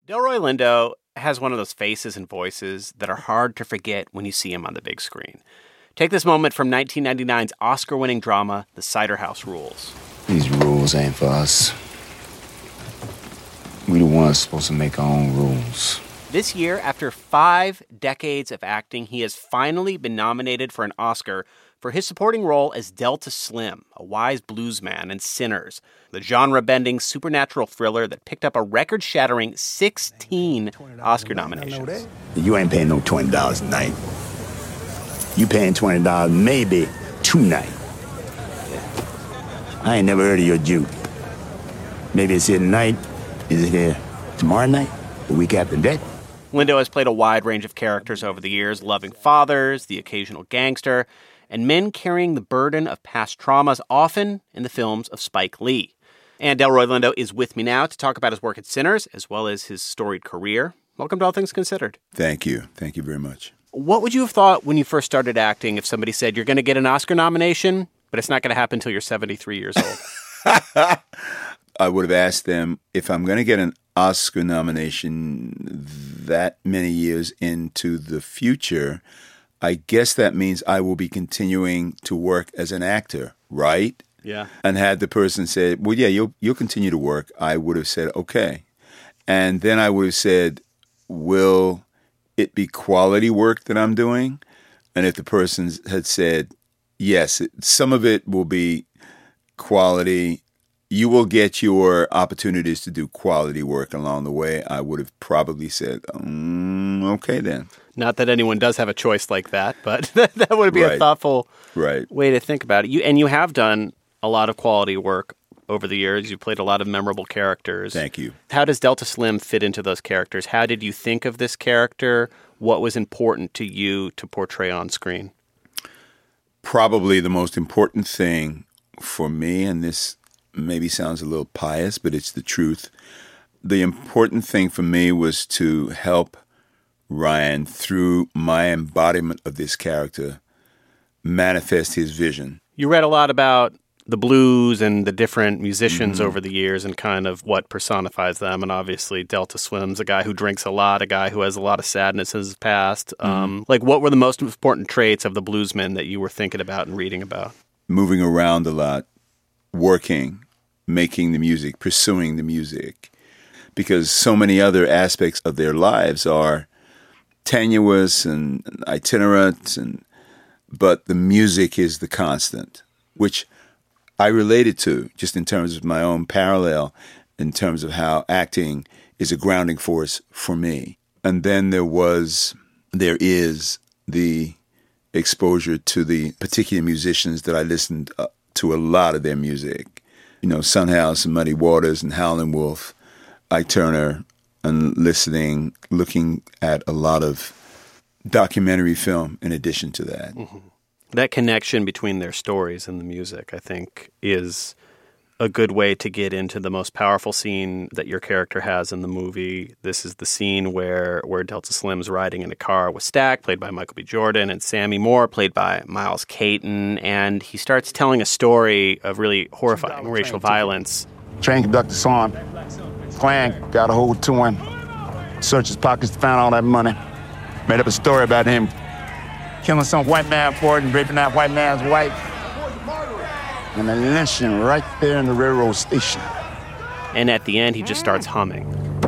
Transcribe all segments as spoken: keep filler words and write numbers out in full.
Delroy Lindo has one of those faces and voices that are hard to forget when you see him on the big screen. Take this moment from nineteen ninety-nine's Oscar-winning drama, The Cider House Rules. These rules ain't for us. We the ones supposed to make our own rules. This year, after five decades of acting, he has finally been nominated for an Oscar for his supporting role as Delta Slim, a wise bluesman in Sinners, the genre-bending supernatural thriller that picked up a record-shattering sixteen Oscar nominations. You ain't paying no twenty dollars a night. You paying twenty dollars maybe tonight. I ain't never heard of your Jew. Maybe it's here tonight. Is it here tomorrow night? The week after that? Lindo has played a wide range of characters over the years, loving fathers, the occasional gangster, and men carrying the burden of past traumas, often in the films of Spike Lee. And Delroy Lindo is with me now to talk about his work at Sinners, as well as his storied career. Welcome to All Things Considered. Thank you. Thank you very much. What would you have thought when you first started acting if somebody said you're going to get an Oscar nomination, but it's not going to happen until you're seventy-three years old? I would have asked them, if I'm going to get an Oscar nomination that many years into the future, I guess that means I will be continuing to work as an actor, right? Yeah. And had the person said, well, yeah, you'll you'll continue to work, I would have said, okay. And then I would have said, will it be quality work that I'm doing? And if the person had said, yes, it, some of it will be quality, you will get your opportunities to do quality work along the way, I would have probably said, mm, okay then. Not that anyone does have a choice like that, but that would be right. a thoughtful right. way to think about it. You And you have done a lot of quality work over the years. You played a lot of memorable characters. Thank you. How does Delta Slim fit into those characters? How did you think of this character? What was important to you to portray on screen? Probably the most important thing for me, and this maybe sounds a little pious, but it's the truth. The important thing for me was to help Ryan, through my embodiment of this character, manifest his vision. You read a lot about the blues and the different musicians Mm-hmm. over the years and kind of what personifies them. And obviously Delta Slim's a guy who drinks a lot, a guy who has a lot of sadness in his past. Mm-hmm. Um, like, what were the most important traits of the bluesmen that you were thinking about and reading about? Moving around a lot, working, making the music, pursuing the music. Because so many other aspects of their lives are tenuous and itinerant, and but the music is the constant, which I related to just in terms of my own parallel, in terms of how acting is a grounding force for me. And then there was, there is the exposure to the particular musicians that I listened to a lot of their music. You know, Son House and Muddy Waters and Howlin' Wolf, Ike Turner, and listening, looking at a lot of documentary film in addition to that. Mm-hmm. That connection between their stories and the music, I think, is a good way to get into the most powerful scene that your character has in the movie. This is the scene where, where Delta Slim's riding in a car with Stack, played by Michael B. Jordan, and Sammy Moore, played by Miles Caton, and he starts telling a story of really horrifying racial violence. Train conductor saw him. Clan got a hold to him. Searched his pockets, found all that money. Made up a story about him killing some white man for it and raping that white man's wife. And then lynching right there in the railroad station. And at the end, he just starts humming.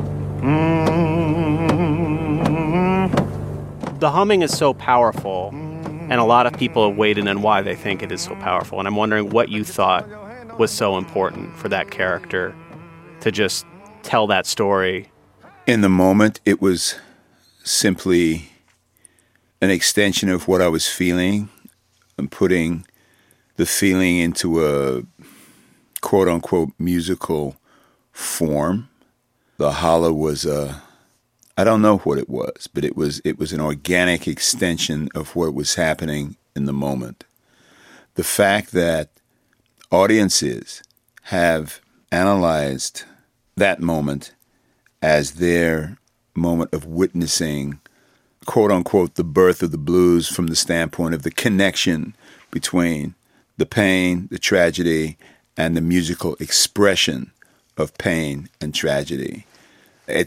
Mm-hmm. The humming is so powerful, and a lot of people have weighed in on why they think it is so powerful. And I'm wondering what you thought was so important for that character to just tell that story. In the moment, it was simply an extension of what I was feeling and putting the feeling into a quote-unquote musical form. The holler was a, I don't know what it was, but it was it was an organic extension of what was happening in the moment. The fact that audiences have analyzed that moment as their moment of witnessing, quote-unquote, the birth of the blues from the standpoint of the connection between the pain, the tragedy, and the musical expression of pain and tragedy. It's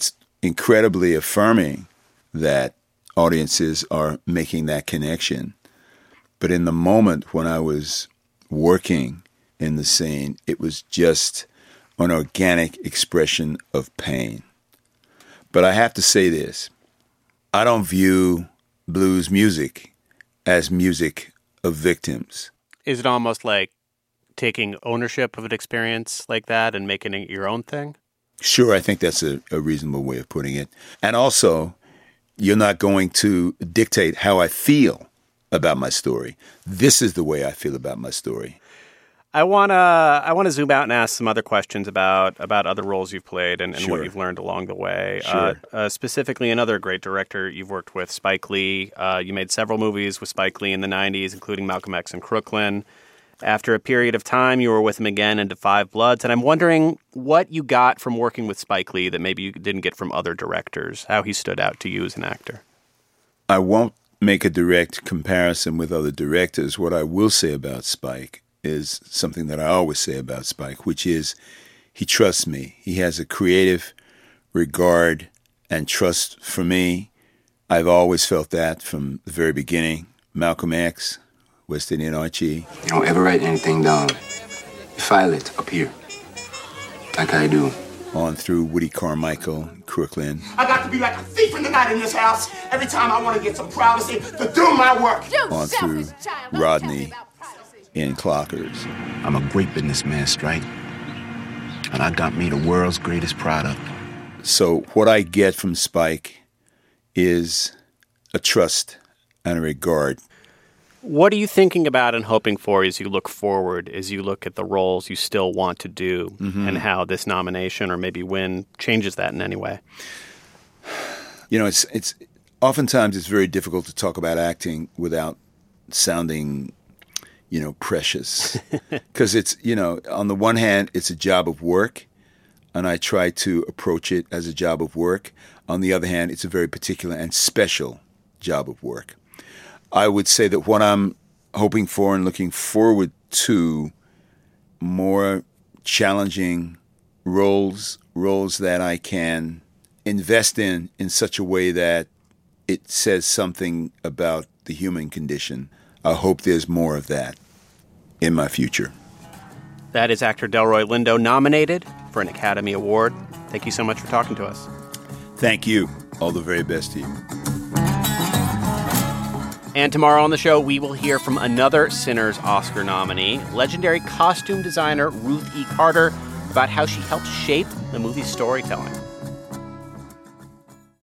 incredibly affirming that audiences are making that connection. But in the moment when I was working in the scene, it was just an organic expression of pain. But I have to say this. I don't view blues music as music of victims. Is it almost like taking ownership of an experience like that and making it your own thing? Sure, I think that's a, a reasonable way of putting it. And also, you're not going to dictate how I feel about my story. This is the way I feel about my story. I wanna I wanna zoom out and ask some other questions about about other roles you've played and, and Sure. what you've learned along the way. Sure. Uh, uh, specifically, another great director you've worked with, Spike Lee. Uh, you made several movies with Spike Lee in the nineties, including Malcolm X and Crooklyn. After a period of time, you were with him again into Five Bloods, and I'm wondering what you got from working with Spike Lee that maybe you didn't get from other directors. How he stood out to you as an actor. I won't make a direct comparison with other directors. What I will say about Spike is something that I always say about Spike, which is he trusts me. He has a creative regard and trust for me. I've always felt that from the very beginning. Malcolm X, West Indian Archie. You don't ever write anything down. You file it up here, like I do. On through Woody Carmichael, Crooklyn. I got to be like a thief in the night in this house. Every time I want to get some privacy to do my work. On through Rodney in Clockers. I'm a great businessman, Strike. And I got me the world's greatest product. So what I get from Spike is a trust and a regard. What are you thinking about and hoping for as you look forward, as you look at the roles you still want to do, mm-hmm. and how this nomination or maybe win changes that in any way? You know, it's it's oftentimes it's very difficult to talk about acting without sounding, you know, precious. Because it's, you know, on the one hand, it's a job of work, and I try to approach it as a job of work. On the other hand, it's a very particular and special job of work. I would say that what I'm hoping for and looking forward to, more challenging roles, roles that I can invest in in such a way that it says something about the human condition. I hope there's more of that in my future. That is actor Delroy Lindo, nominated for an Academy Award. Thank you so much for talking to us. Thank you. All the very best to you. And tomorrow on the show, we will hear from another Sinners Oscar nominee, legendary costume designer Ruth E. Carter, about how she helped shape the movie's storytelling.